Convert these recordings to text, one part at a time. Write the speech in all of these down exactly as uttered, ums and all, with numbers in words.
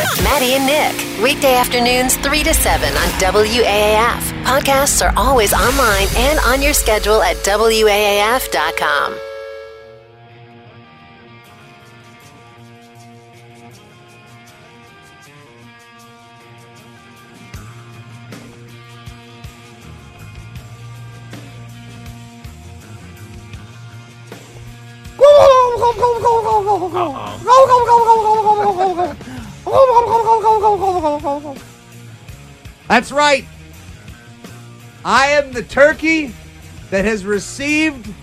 Maddie and Nick. Weekday afternoons three to seven on W A A F. Podcasts are always online and on your schedule at W A A F dot com. That's right. I am the turkey that has received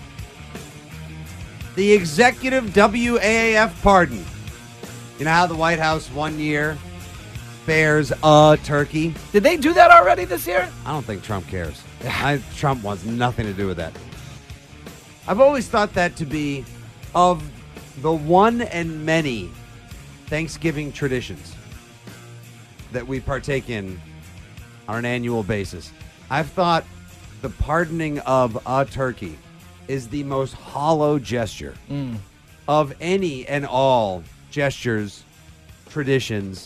the executive W A A F pardon. You know how the White House one year spares a turkey? Did they do that already this year? I don't think Trump cares. I, Trump wants nothing to do with that. I've always thought that to be of the one and many Thanksgiving traditions that we partake in on an annual basis. I've thought the pardoning of a turkey is the most hollow gesture mm. of any and all gestures, traditions,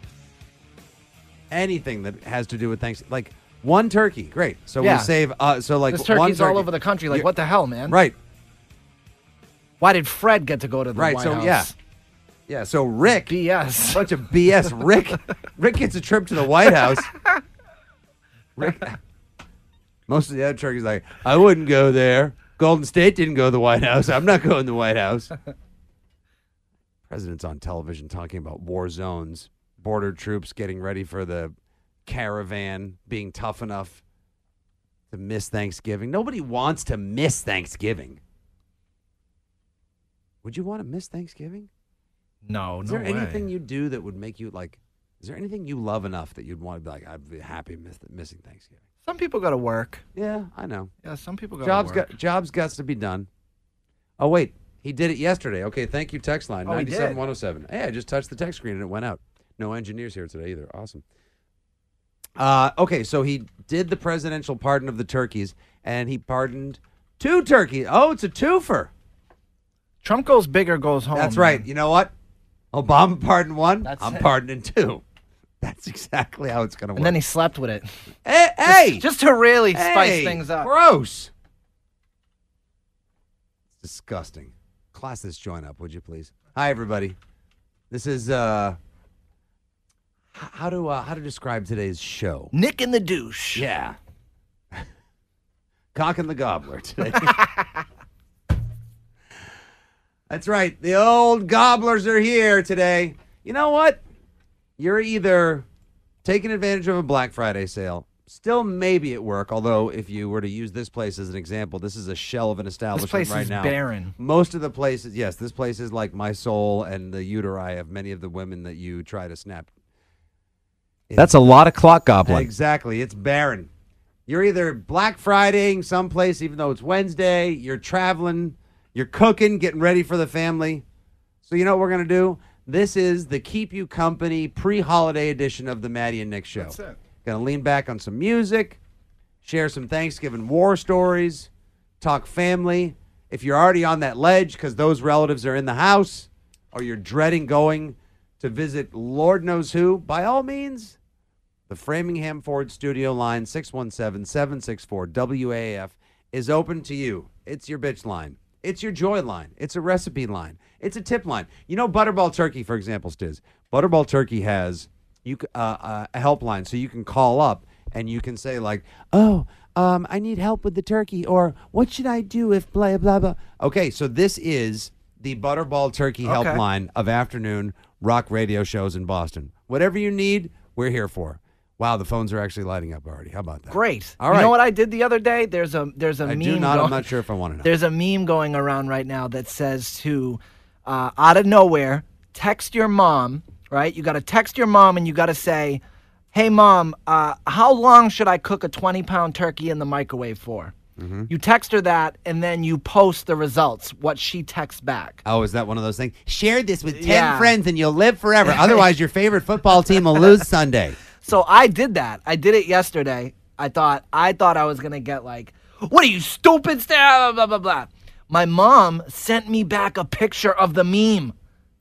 anything that has to do with Thanksgiving. Like one turkey, great. So yeah. we save. Uh, so like There's one turkeys turkey. all over the country. Like, You're, what the hell, man? Right. Why did Fred get to go to the right, White so, House? Yeah. Yeah, so Rick. B S. Bunch of B S. Rick Rick gets a trip to the White House. Rick. Most of the other turkeys like, I wouldn't go there. Golden State didn't go to the White House. I'm not going to the White House. President's on television talking about war zones, border troops getting ready for the caravan, being tough enough to miss Thanksgiving. Nobody wants to miss Thanksgiving. Would you want to miss Thanksgiving? No, Is no there way. anything you do that would make you like, is there anything you love enough that you'd want to be like, I'd be happy miss, missing Thanksgiving? Some people go to work. Yeah, I know. Yeah, some people go Jobs to work. got jobs got to be done. Oh wait, he did it yesterday. Okay, thank you, text line Oh, he ninety-seven did? one oh seven. Hey, I just touched the text screen and it went out. No engineers here today either. Awesome. Uh, okay, so he did the presidential pardon of the turkeys, and he pardoned two turkeys. Oh, it's a twofer. Trump goes big or goes home. That's right. man. You know what? Obama pardoned one. That's I'm it. pardoning two. That's exactly how it's going to work. And then he slept with it. hey, hey, Just, just to really hey, spice things up. Gross. It's disgusting. Class this joint up, would you please? Hi, everybody. This is uh, h- how to uh, how to describe today's show. Nick and the douche. Yeah. Cock and the gobbler today. That's right. The old gobblers are here today. You know what? You're either taking advantage of a Black Friday sale, still maybe at work, although if you were to use this place as an example, this is a shell of an establishment This place right is now. barren. Most of the places, yes, this place is like my soul and the uteri of many of the women that you try to snap. That's a lot of clock gobbling. Exactly. It's barren. You're either Black Fridaying someplace, even though it's Wednesday, you're traveling, you're cooking, getting ready for the family. So you know what we're going to do? This is the Keep You Company pre-holiday edition of the Maddie and Nick Show. That's it. Going to lean back on some music, share some Thanksgiving war stories, talk family. If you're already on that ledge because those relatives are in the house, or you're dreading going to visit Lord knows who, by all means, the Framingham Ford studio line, six one seven, seven six four, W A A F, is open to you. It's your bitch line. It's your joy line. It's a recipe line. It's a tip line. You know Butterball Turkey, for example, Stiz. Butterball Turkey has you uh, uh, a helpline, so you can call up and you can say, like, oh, um, I need help with the turkey, or what should I do if blah, blah, blah. Okay, so this is the Butterball Turkey Okay. helpline of afternoon rock radio shows in Boston. Whatever you need, we're here for. Wow, the phones are actually lighting up already. How about that? Great. All You right. know what I did the other day? There's a there's a I meme. do not. Going, I'm not sure if I want to know. There's a meme going around right now that says to, uh, out of nowhere, text your mom. Right? You got to text your mom and you got to say, "Hey, mom, uh, how long should I cook a twenty pound turkey in the microwave for?" Mm-hmm. You text her that, and then you post the results. What she texts back. Oh, is that one of those things? Share this with ten Yeah. friends and you'll live forever. Otherwise, your favorite football team will lose Sunday. So I did that. I did it yesterday. I thought I thought I was gonna get like, what are you stupid? Blah blah blah blah. My mom sent me back a picture of the meme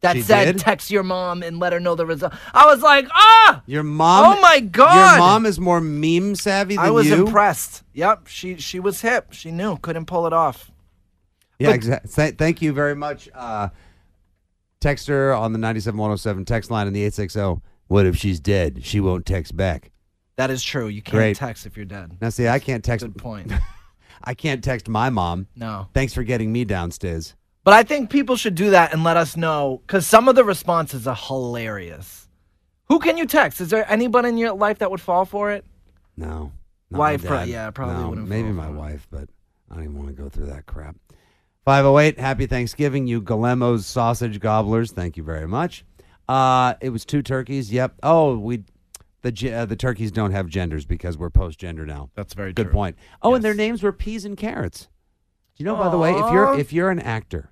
that She said, did? text your mom and let her know the result. I was like, ah! Your mom. Oh, my God. Your mom is more meme savvy than I was you. impressed. Yep, she she was hip. She knew. Couldn't pull it off. Yeah, But- exactly. Th- thank you very much. Uh, text her on the ninety-seven one oh seven text line in the eight six zero. What if she's dead? She won't text back. That is true. You can't Great. text if you're dead. Now, see, I can't text. Good point. I can't text my mom. No. Thanks for getting me downstairs. But I think people should do that and let us know, because some of the responses are hilarious. Who can you text? Is there anybody in your life that would fall for it? No. not Wife, my pro- dad. yeah, probably No, wouldn't maybe fall my for it. wife, but I don't even want to go through that crap. five oh eight, happy Thanksgiving, you Guillermo's sausage gobblers. Thank you very much. Uh, it was two turkeys. Yep. Oh, we the ge- uh, the turkeys don't have genders because we're post-gender now. That's very Good true. point. Oh, and their Yes. names were peas and carrots. Do you know, by the way, if you're Aw. if you're an actor,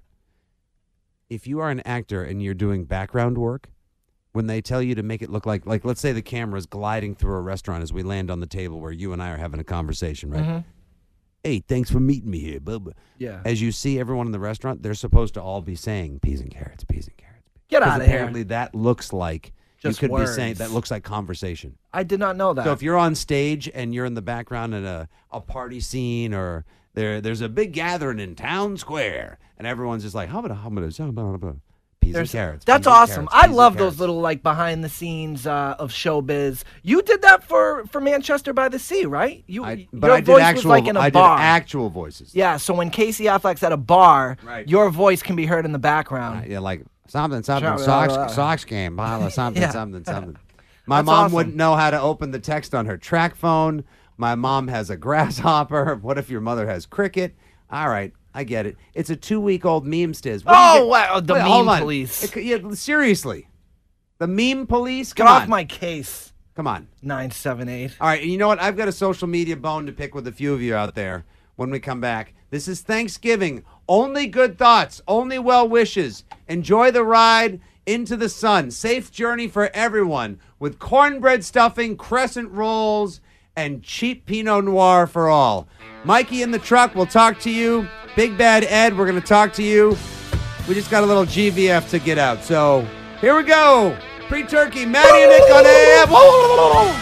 if you are an actor and you're doing background work, when they tell you to make it look like, like let's say the camera's gliding through a restaurant as we land on the table where you and I are having a conversation, right? Mhm. Hey, thanks for meeting me here, bub. Yeah. As you see everyone in the restaurant, they're supposed to all be saying peas and carrots, peas and carrots. Get Because out of here. apparently that looks like Just you could be saying words. that looks like conversation. I did not know that. So if you're on stage and you're in the background in a, a party scene or there there's a big gathering in town square and everyone's just like, how about how about how about peas There's- and carrots? That's peas and awesome. carrots, I peas and love those carrots." little like behind the scenes uh, of showbiz. You did that for for Manchester by the Sea, right? You, I, but your I did voice actual was like in a I did bar. actual voices. Yeah, so when Casey Affleck's at a bar, Right. your voice can be heard in the background. Uh, yeah, like something, something, Sure, socks, blah, blah. socks game, blah, something, Yeah. something, something. My That's mom awesome. wouldn't know how to open the text on her track phone. My mom has a grasshopper. What if your mother has cricket? All right, I get it. It's a two-week-old meme stiz. What do you Oh, get- wow, the Wait, meme hold on. police. It could- yeah, seriously, the meme police. Get Come off on, my case, come on. nine seven eight. All right, and you know what? I've got a social media bone to pick with a few of you out there when we come back. This is Thanksgiving. Only good thoughts, only well wishes. Enjoy the ride into the sun. Safe journey for everyone with cornbread stuffing, crescent rolls, and cheap Pinot Noir for all. Mikey in the truck, we'll talk to you. Big Bad Ed, we're going to talk to you. We just got a little G V F to get out. So here we go. Pre-turkey, Maddie and Nick on A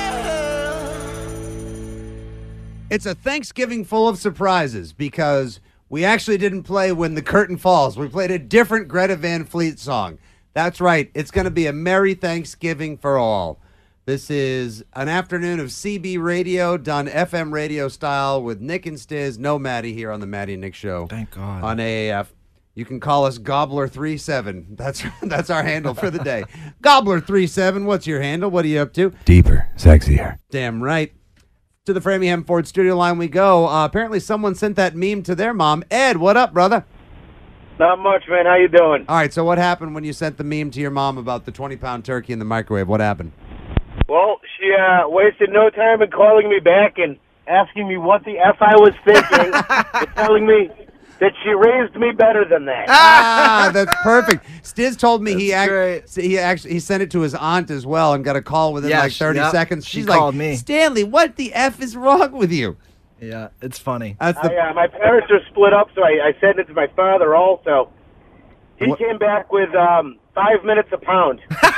M. It's a Thanksgiving full of surprises because we actually didn't play When the Curtain Falls. We played a different Greta Van Fleet song. That's right. It's going to be a Merry Thanksgiving for all. This is an afternoon of C B radio done F M radio style with Nick and Stiz. No Maddie here on the Maddie and Nick Show. Thank God. On A A F. You can call us Gobbler three seven. That's that's our handle for the day. Gobbler three seven. What's your handle? What are you up to? Deeper, sexier. Damn right. To the Framingham Ford studio line we go. Uh, apparently someone sent that meme to their mom. Ed, what up, brother? Not much, man. How you doing? All right, so what happened when you sent the meme to your mom about the twenty-pound turkey in the microwave? What happened? Well, she uh, wasted no time in calling me back and asking me what the F I was thinking and telling me that she raised me better than that. Ah, that's perfect. Stiz told me he That's act, great. he actually he sent it to his aunt as well and got a call within Yeah, like she- thirty yep, seconds. she She's called like, me. Stanley, what the F is wrong with you? Yeah, it's funny. That's the I, uh, my parents are split up, so I, I sent it to my father also. He What- came back with um, five minutes a pound.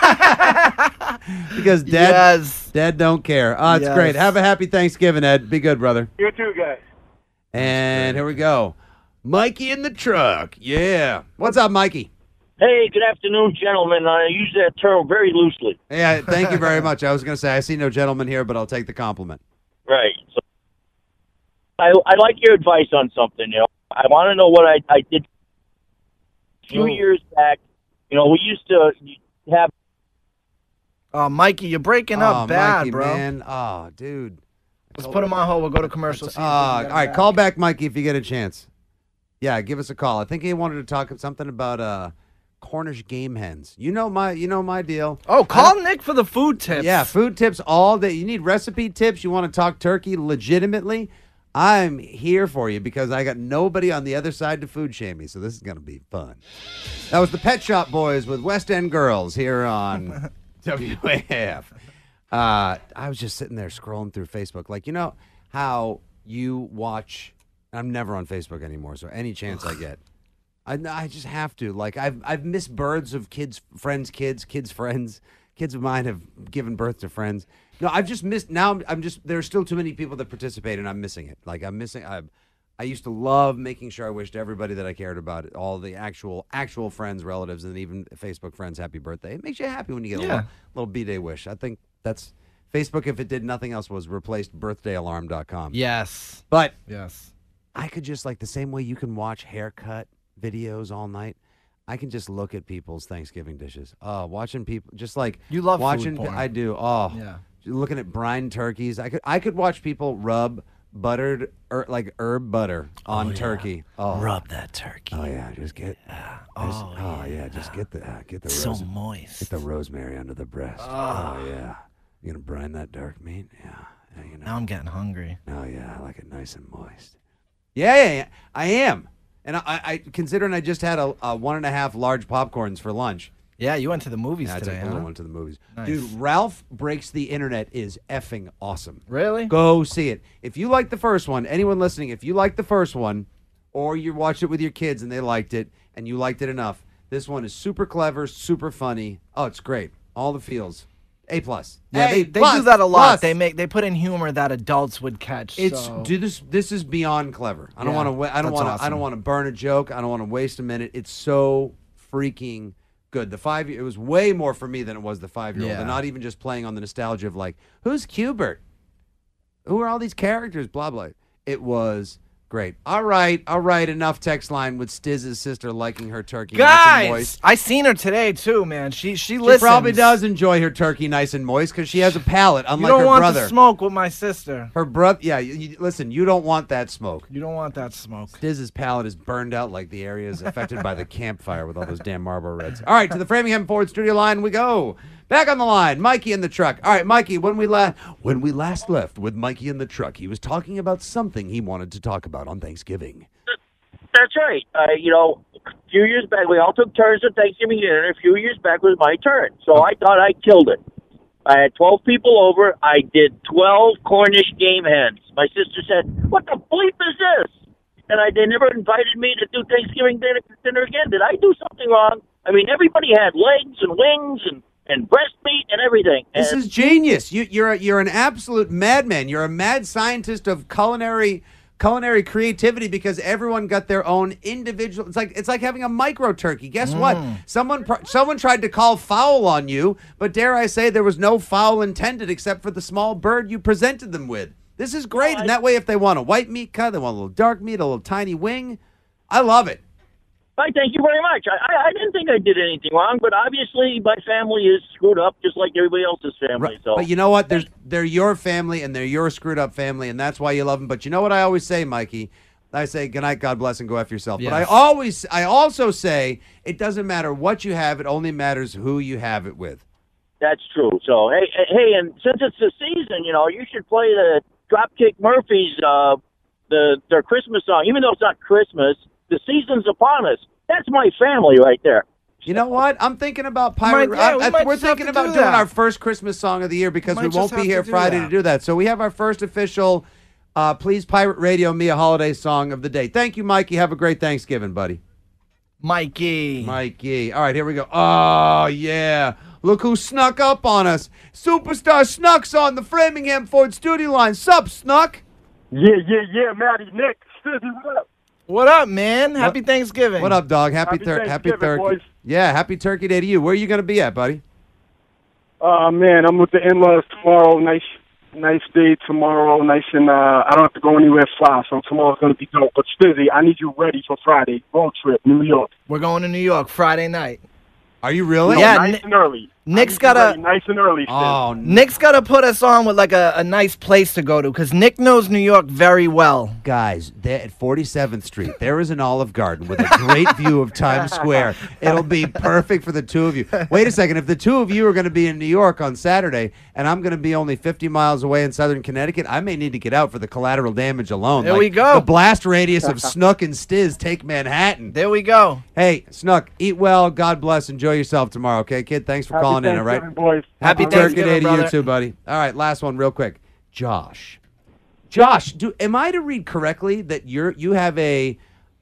because dad Yes. dad don't care. Oh, it's Yes. great. Have a happy Thanksgiving, Ed. Be good, brother. You too, guys. And here we go. Mikey in the truck. Yeah. What's up, Mikey? Hey, good afternoon, gentlemen. I use that term very loosely. Yeah, thank you very much. I was going to say, I see no gentleman here, but I'll take the compliment. Right. So, I I like your advice on something. You know, I want to know what I I did a few Ooh. years back. You know, we used to have. Oh, Mikey, you're breaking oh, up bad, Mikey, bro. man. Oh, dude. Let's put him on hold. We'll go to commercial. see if we Uh, can all get him right, back. call back, Mikey, if you get a chance. Yeah, give us a call. I think he wanted to talk something about uh, Cornish game hens. You know my, you know my deal. Oh, call Nick for the food tips. Yeah, food tips all day. You need recipe tips. You want to talk turkey legitimately? I'm here for you because I got nobody on the other side to food shame me, so this is going to be fun. That was the Pet Shop Boys with West End Girls here on W A F. Uh, I was just sitting there scrolling through Facebook. Like, you know how you watch... I'm never on Facebook anymore, so any chance I get, I, I just have to. Like I've I've missed births of kids, friends, kids, kids, friends. Kids of mine have given birth to friends. No, I've just missed. Now I'm, I'm just. There's still too many people that participate, and I'm missing it. Like I'm missing. I, I used to love making sure I wished everybody that I cared about, it, all the actual actual friends, relatives, and even Facebook friends, happy birthday. It makes you happy when you get a Yeah. little, little b-day wish. I think that's Facebook. If it did nothing else, was replaced birthday alarm dot com. Yes. But Yes. I could just, like the same way you can watch haircut videos all night, I can just look at people's Thanksgiving dishes. Oh, watching people, just like You love food watching. porn. I do. Oh, Yeah. looking at brine turkeys. I could I could watch people rub buttered er, like herb butter on turkey. Oh, Rub that turkey. Oh yeah, just get. Oh, just- oh yeah, just get the uh, get the So rose, moist. get the rosemary under the breast. Oh, yeah, you gonna brine that dark meat? Yeah, yeah you know. Now I'm getting hungry. Oh yeah, I like it nice and moist. Yeah, yeah, yeah. I am. And I, I considering I just had a, a one and a half large popcorns for lunch. Yeah, you went to the movies Yeah, I today, took the huh? little one to the movies. Nice. Dude, Ralph Breaks the Internet is effing awesome. Really? Go see it. If you like the first one, anyone listening, if you like the first one, or you watched it with your kids and they liked it, and you liked it enough, this one is super clever, super funny. Oh, it's great. All the feels. A plus. Yeah, A they, they plus, do that a lot. plus. They make they put in humor that adults would catch. It's so. do this. This is beyond clever. I don't Yeah, want to. I don't that's want to. I awesome. don't want to burn a joke. I don't want to waste a minute. It's so freaking good. The five. It was way more for me than it was the five year old. Yeah. And not even just playing on the nostalgia of like, who's Cubert? Who are all these characters? Blah blah. It was great. All right, all right. Enough text line with Stiz's sister liking her turkey nice and Guys, moist. I seen her today too, man. She she She listens. probably does enjoy her turkey nice and moist because she has a palate, You unlike don't her want brother. to smoke with my sister. Her brother. Yeah. You, you- listen, you don't want that smoke. You don't want that smoke. Stiz's palate is burned out like the areas affected by the campfire with all those damn Marlboro Reds. All right, to the Framingham Ford studio line we go. Back on the line, Mikey in the truck. All right, Mikey, when we last when we last left with Mikey in the truck, he was talking about something he wanted to talk about on Thanksgiving. That's right. Uh, you know, a few years back, we all took turns at Thanksgiving dinner. A few years back was my turn. So I thought I killed it. I had twelve people over. I did twelve Cornish game hens. My sister said, what the bleep is this? And I, they never invited me to do Thanksgiving dinner, dinner again. Did I do something wrong? I mean, everybody had legs and wings and, and breast meat and everything. This And is genius. You, you're a, you're an absolute madman. You're a mad scientist of culinary culinary creativity because everyone got their own individual. It's like it's like having a micro turkey. Guess what? Someone pr- someone tried to call foul on you, but dare I say there was no foul intended except for the small bird you presented them with. This is great. Well, and I- that way, if they want a white meat cut, they want a little dark meat, a little tiny wing. I love it. I thank you very much. I, I, I didn't think I did anything wrong, but obviously my family is screwed up just like everybody else's family. Right. So, But you know what? There's, they're your family, and they're your screwed up family, and that's why you love them. But you know what I always say, Mikey? I say, good night, God bless, and go F yourself. But I Yes. always, I also say, it doesn't matter what you have. It only matters who you have it with. that's true. So, hey, hey, and since it's the season, you know, you should play the Dropkick Murphys, uh, the their Christmas song. Even though it's not Christmas, the season's upon us. That's my family right there. You know what? I'm thinking about pirate. might- yeah, we I, I, might we're just have thinking to about do doing that. our first Christmas song of the year because Might we just won't have be to here do Friday that. to do that. So we have our first official, uh, Please Pirate Radio Me a Holiday Song of the Day. Thank you, Mikey. Have a great Thanksgiving, buddy. Mikey. Mikey. All right, here we go. Oh, yeah. Look who snuck up on us. Superstar Snuck's on the Framingham Ford studio line. Sup, Snuck? Yeah, yeah, yeah, Matty, Nick, Stizzy, what up? What up, man? Happy Thanksgiving. What up, dog? Happy, Happy thir- happy Thanksgiving, turkey. boys. Yeah, happy turkey day to you. Where are you going to be at, buddy? Uh, man, I'm with the in-laws tomorrow. Nice, nice day tomorrow. Nice and, uh, I don't have to go anywhere far, so tomorrow's going to be dope. But Stizzy, I need you ready for Friday. Road trip, New York. We're going to New York Friday night. Are you really? Yeah, nice Ni- and early. Nick's I need you got a- ready Nice and early, Stizzy. Oh, Nick's got to put us on with like a, a nice place to go to because Nick knows New York very well. guys, there at forty-seventh Street, there is an Olive Garden with a great view of Times Square. It'll be perfect for the two of you. Wait a second. If the two of you are going to be in New York on Saturday and I'm going to be only fifty miles away in southern Connecticut, I may need to get out for the collateral damage alone. There Like, we go. The blast radius of Snook and Stiz take Manhattan. There we go. Hey, Snook, eat well. God bless. Enjoy yourself tomorrow, okay, kid? Thanks for Happy calling in, all right? Thanksgiving, boys. Happy Happy Turkey Thanksgiving, Day to brother. you too, buddy. All right, last one real quick. Josh. Josh, do am I to read correctly that you're you have a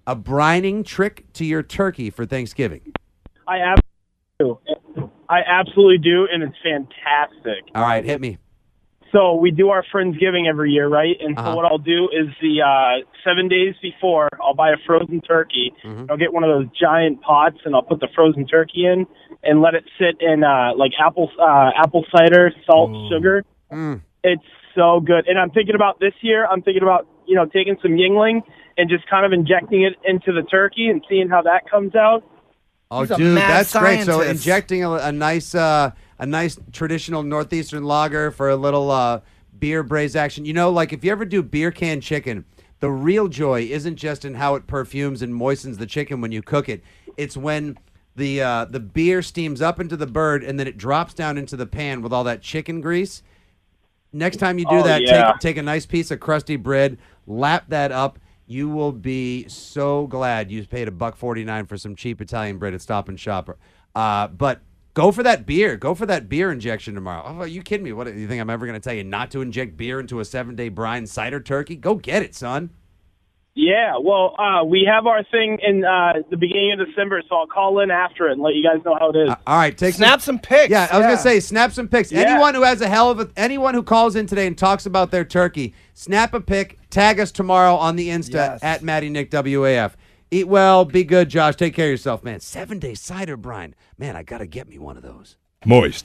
a brining trick to your turkey for Thanksgiving? I absolutely do. I absolutely do, and it's fantastic. All right, hit me. So we do our Friendsgiving every year, right? And Uh-huh. so what I'll do is the uh, seven days before, I'll buy a frozen turkey. Mhm. I'll get one of those giant pots, and I'll put the frozen turkey in and let it sit in uh, like apple uh, apple cider, salt, sugar. Mm. It's so good. And I'm thinking about this year. I'm thinking about you know taking some Yingling and just kind of injecting it into the turkey and seeing how that comes out. Oh, He's a dude, mad that's great. So scientist. injecting a, a nice, uh, a nice traditional northeastern lager for a little uh, beer braise action. You know, like if you ever do beer can chicken, the real joy isn't just in how it perfumes and moistens the chicken when you cook it. It's when the uh, the beer steams up into the bird and then it drops down into the pan with all that chicken grease. Next time you do Oh, that, yeah. take take a nice piece of crusty bread, lap that up. You will be so glad you paid a buck forty nine for some cheap Italian bread at Stop and Shop. Uh, but go for that beer. Go for that beer injection tomorrow. Oh, are you kidding me? What do you think I'm ever going to tell you not to inject beer into a seven day brine cider turkey? Go get it, son. Yeah, well, uh, we have our thing in uh, the beginning of December, so I'll call in after it and let you guys know how it is. Uh, all right, take Snap some pics. Yeah, I was gonna say snap some pics. Yeah. Anyone who has a hell of a anyone who calls in today and talks about their turkey, snap a pic, tag us tomorrow on the Insta Yes. at Matty Nick W A F. Eat well, be good, Josh. Take care of yourself, man. Seven day cider brine, man. I gotta get me one of those. Moist.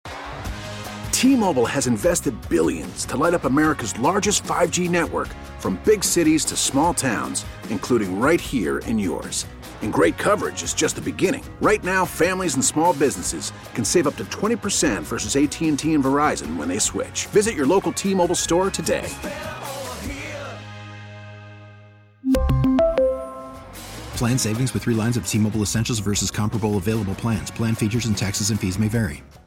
T-Mobile has invested billions to light up America's largest five G network, from big cities to small towns, including right here in yours. And great coverage is just the beginning. Right now, families and small businesses can save up to twenty percent versus A T and T and Verizon when they switch. Visit your local T-Mobile store today. Plan savings with three lines of T-Mobile Essentials versus comparable available plans. Plan features and taxes and fees may vary.